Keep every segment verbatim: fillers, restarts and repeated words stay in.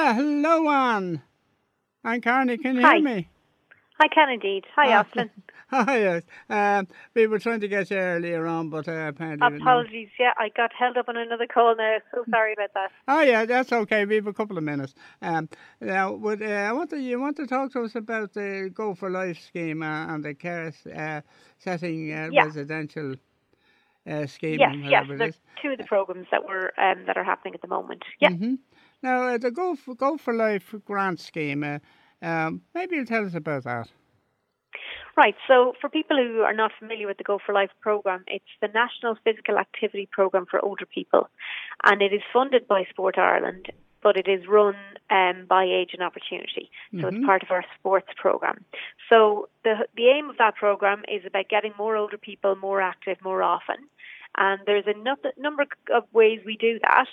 Ah, hello, Anne. I'm Carney. Can you Hi. hear me? I can indeed. Hi, Ah, Austin. Hi, yes. Um, we were trying to get you earlier on, but uh, apparently no. Apologies. Yeah, I got held up on another call now. So sorry about that. Oh yeah, that's okay. We have a couple of minutes. Um, now, would uh, I want to you want to talk to us about the Go for Life scheme uh, and the care uh, setting uh, Yeah. residential uh, scheme, Yes. and Yes. whatever it They're is. two of the programs that were um, that are happening at the moment. Yeah. Mm-hmm. Now, uh, the Go for, Go for Life grant scheme. Uh, um, maybe you'll tell us about that. Right. So, for people who are not familiar with the Go for Life program, it's the National Physical Activity Program for older people, and it is funded by Sport Ireland, but it is run um, by Age and Opportunity. So Mm-hmm. it's part of our sports program. So the the aim of that program is about getting more older people more active more often, and there's a no- number of ways we do that.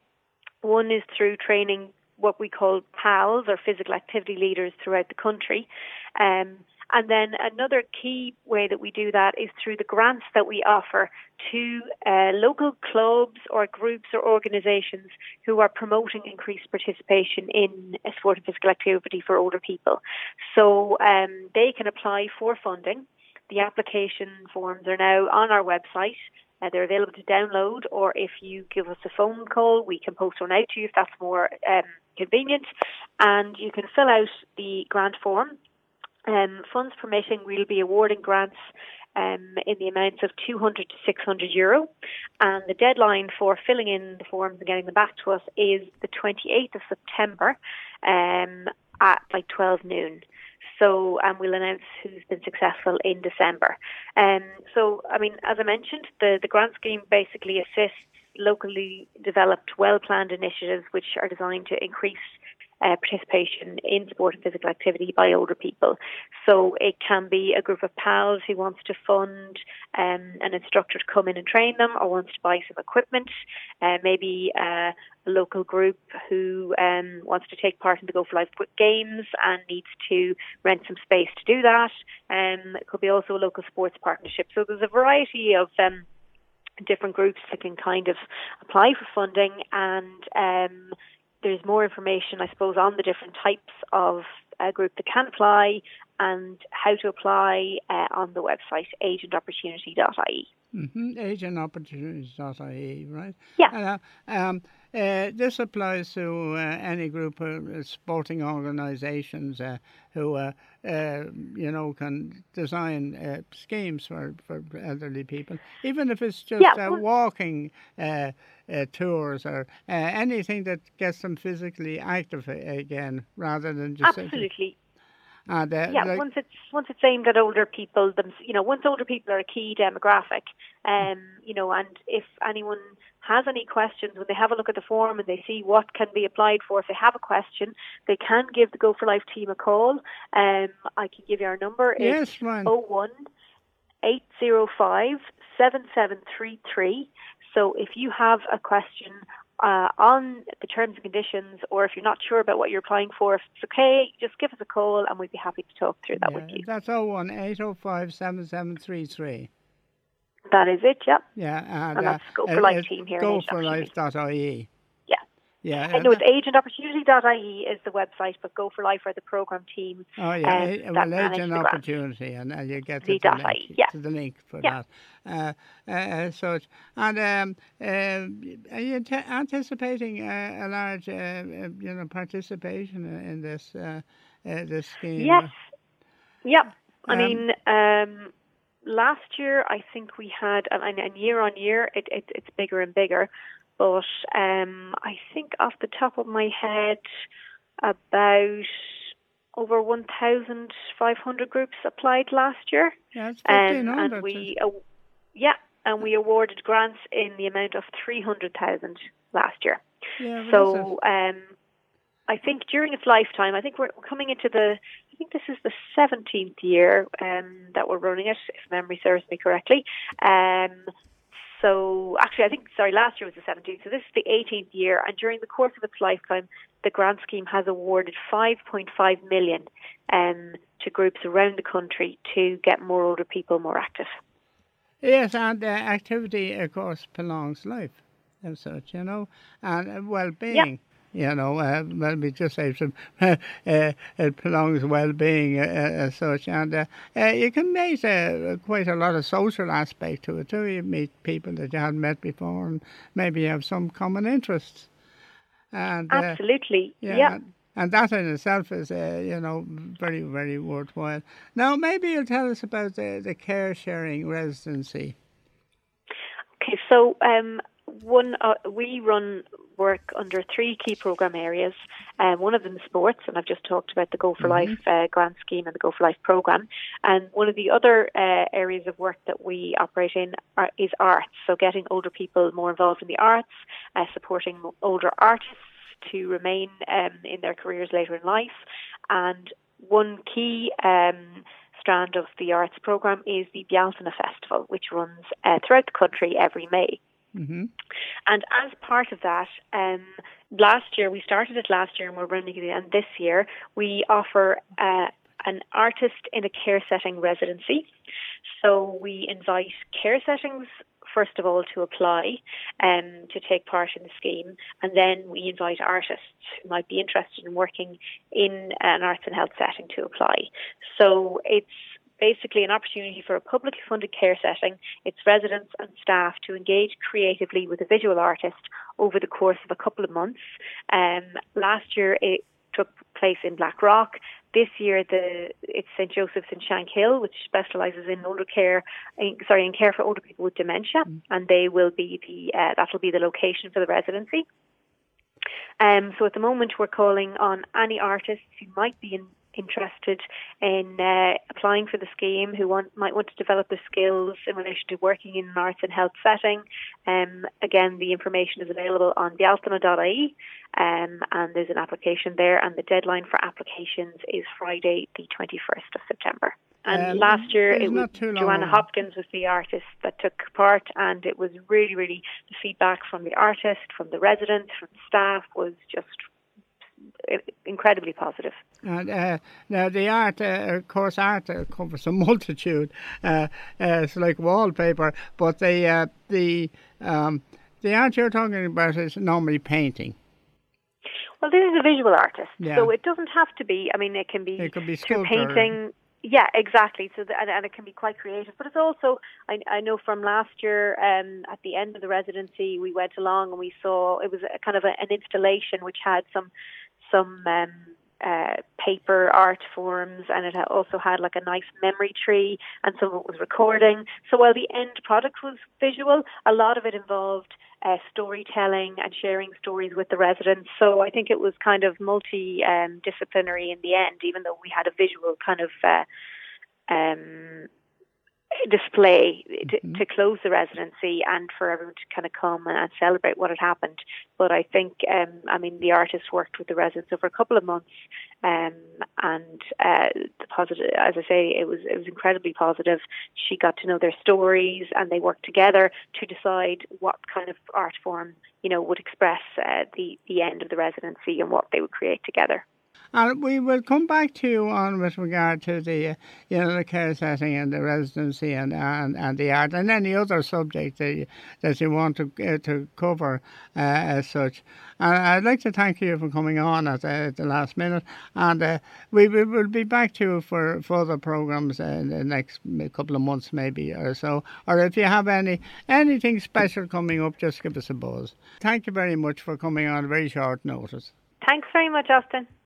One is through training what we call PALs, or physical activity leaders, throughout the country. Um, and then another key way that we do that is through the grants that we offer to uh, local clubs or groups or organisations who are promoting increased participation in uh, sport and physical activity for older people. So um, they can apply for funding. The application forms are now on our website. Uh, they're available to download, or if you give us a phone call, we can post one out to you if that's more um, convenient. And you can fill out the grant form. Um, funds permitting, we'll be awarding grants um, in the amounts of two hundred to six hundred euro. And the deadline for filling in the forms and getting them back to us is the twenty-eighth of September um, at like twelve noon. So, and we'll announce who's been successful in December. Um, so, I mean, as I mentioned, the, the grant scheme basically assists locally developed, well-planned initiatives which are designed to increase uh, participation in sport and physical activity by older people. So it can be a group of pals who wants to fund um, an instructor to come in and train them, or wants to buy some equipment, uh, maybe uh, a local group who um, wants to take part in the Go for Life Games and needs to rent some space to do that. Um, it could be also a local sports partnership. So there's a variety of um, different groups that can kind of apply for funding, and um, there's more information, I suppose, on the different types of a group that can apply and how to apply uh, on the website agent opportunity dot I E. Mm-hmm. agent opportunities dot I E, right? Yeah. Uh, um, uh, this applies to uh, any group of uh, sporting organisations uh, who, uh, uh, you know, can design uh, schemes for, for elderly people, even if it's just Yeah, uh, well, walking uh, uh, tours or uh, anything that gets them physically active a- again, rather than just sitting. absolutely. And, uh, Yeah, like, once it's once it's aimed at older people, them, you know, once older people are a key demographic, um, you know, and if anyone has any questions, when they have a look at the form and they see what can be applied for, if they have a question, they can give the Go for Life team a call. Um, I can give you our number. yes, It's Ryan. oh one eight oh five seven seven three three. So if you have a question uh, on the terms and conditions, or if you're not sure about what you're applying for, if it's okay, just give us a call and we'd be happy to talk through that Yeah, with you. that's oh one eight oh five seven seven three three. That is it, yeah. Yeah, and, And uh, that's Go uh, for Life it's team here in go Agent for life Opportunity. dot I E. Yeah. Yeah. I know it's agent opportunity dot I E is the website, but Go for Life are the program team Oh yeah, um, a- that well, manage agent the grant. opportunity, and uh, you get to the dot I link E, yeah. to the link for Yeah. that. Uh, uh, so, it's- and um, uh, are you t- anticipating uh, a large, uh, uh, you know, participation in in this uh, uh, this scheme? Yes. Yep. I Um, mean, um, last year I think we had, and, and year on year it, it, it's bigger and bigger. But um, I think off the top of my head, about over one thousand five hundred groups applied last year. yeah, it's Um, fifteen hundred. and we, uh, yeah, and we awarded grants in the amount of three hundred thousand last year. Yeah, well, So um, I think during its lifetime, I think we're coming into the, I think this is the seventeenth year um, that we're running it, if memory serves me correctly. Um, so actually, I think, sorry, last year was the seventeenth, so this is the eighteenth year, and during the course of its lifetime, the grant scheme has awarded five point five million um, to groups around the country to get more older people more active. Yes, and uh, activity, of course, prolongs life, as such, you know, and uh, well-being. Yep. You know, uh, well, we just say some, uh, it prolongs well-being uh, as such, and uh, uh, you can meet uh, quite a lot of social aspect to it too. You meet people that you hadn't met before, and maybe you have some common interests. And uh, absolutely, yeah. yeah. And that in itself is, uh, you know, very, very worthwhile. Now, maybe you'll tell us about the, the care sharing residency. Okay, so um, one uh, we run work under three key program areas. Um, one of them is sports, and I've just talked about the Go for mm-hmm. Life uh, grant scheme and the Go for Life program. And one of the other uh, areas of work that we operate in are, is arts. So getting older people more involved in the arts, uh, supporting older artists to remain um, in their careers later in life. And one key um, strand of the arts program is the Bealtaine Festival, which runs uh, throughout the country every May. Mm-hmm. And as part of that, um, last year, we started it last year and we're running it, and this year we offer uh, an artist in a care setting residency. So we invite care settings, first of all, to apply um, to take part in the scheme, and then we invite artists who might be interested in working in an arts and health setting to apply. So it's basically an opportunity for a publicly funded care setting, its residents and staff to engage creatively with a visual artist over the course of a couple of months. Um, last year it took place in Blackrock. This year, the it's Saint Joseph's in Shankill, which specialises in older care, in, sorry, in care for older people with dementia, mm. and they will be the uh, that'll be the location for the residency. Um, so at the moment, we're calling on any artists who might be in, interested in uh, applying for the scheme, who want might want to develop their skills in relation to working in an arts and health setting. Um, again, the information is available on bealtaine dot I E, um, and there's an application there, and the deadline for applications is Friday, the twenty-first of September. And um, last year, it was Joanna Hopkins was the artist that took part, and it was really, really, the feedback from the artist, from the residents, from the staff was just incredibly positive. And uh, now the art, uh, of course, art uh, covers a multitude. Uh, uh, it's like wallpaper, but the uh, the um, the art you're talking about is normally painting. Well, this is a visual artist, yeah. So it doesn't have to be. I mean, it can be, it could be through painting. Yeah, exactly. So the, and, and it can be quite creative, but it's also I, I know from last year um, at the end of the residency, we went along and we saw it was a kind of a, an installation which had some some um, uh, paper art forms, and it also had like a nice memory tree, and some of it was recording. So while the end product was visual, a lot of it involved uh, storytelling and sharing stories with the residents. So I think it was kind of multi-disciplinary um, in the end, even though we had a visual kind of uh, um, display to, mm-hmm. to close the residency and for everyone to kind of come and celebrate what had happened. But I think, um, I mean, the artist worked with the residents over a couple of months, um, and uh, the positive, as I say, it was it was incredibly positive. She got to know their stories, and they worked together to decide what kind of art form, you know, would express uh, the the end of the residency and what they would create together. And we will come back to you on with regard to the, uh, you know, the care setting and the residency and and, and the art and any other subject that you, that you want to uh, to cover uh, as such. And I'd like to thank you for coming on at, uh, at the last minute. And uh, we, we will be back to you for further programs in the next couple of months, maybe or so. Or if you have any anything special coming up, just give us a buzz. Thank you very much for coming on very short notice. Thanks very much, Austin.